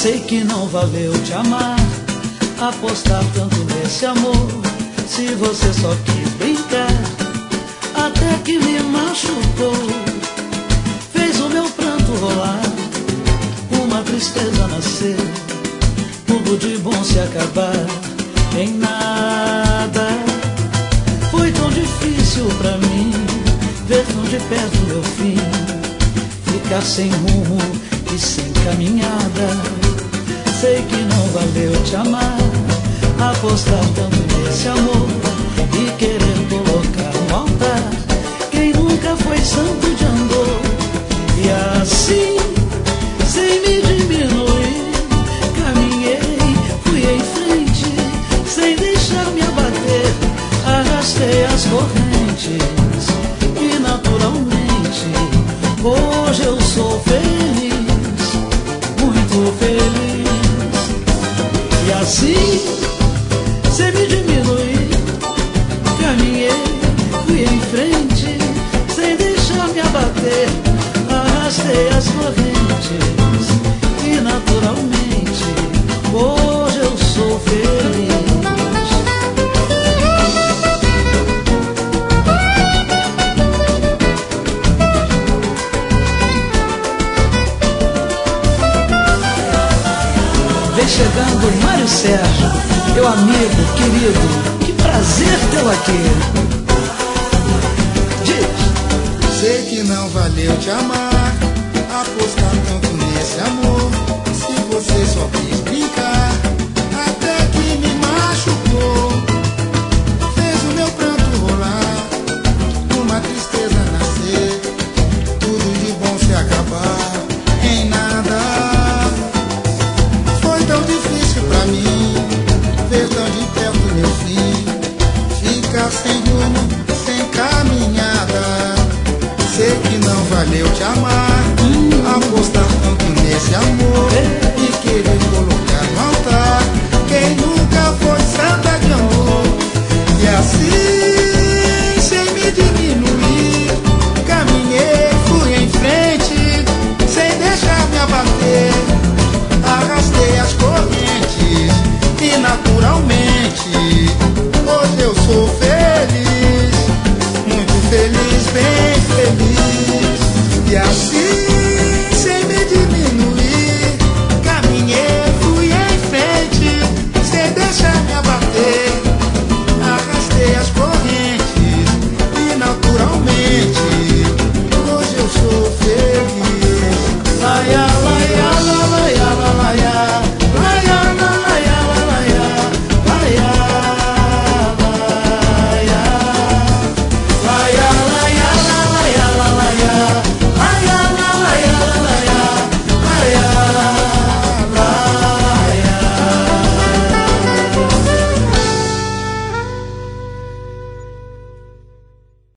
Sei que não valeu te amar, apostar tanto nesse amor. Se você só quis brincar, até que me machucou. Fez o meu pranto rolar, uma tristeza nascer, tudo de bom se acabar em nada. Foi tão difícil pra mim ver tão de perto meu fim, ficar sem rumo e sem caminhada. Sei que não valeu te amar, apostar tanto nesse amor e querer colocar no altar quem nunca foi santo de andor. E assim, sem me diminuir, caminhei, fui em frente, sem deixar me abater. Arrastei as correntes e naturalmente hoje eu sou feliz, muito feliz. E assim, sem me diminuir, caminhei, fui em frente, sem deixar me abater. Arrastei as correntes e naturalmente hoje eu sou feliz. Vem chegando Mário Sérgio, meu amigo, querido, que prazer tê-lo aqui. Diz. Sei que não valeu te amar, apostar tanto nesse amor. Se você só quis brincar, até que me machucou. Fez o meu pranto rolar, uma tristeza nascer, tudo de bom se acabar em nada. Foi tão difícil pra mim ver tão de perto meu fim, ficar sem rumo, sem caminhada. Sei que não valeu te amar,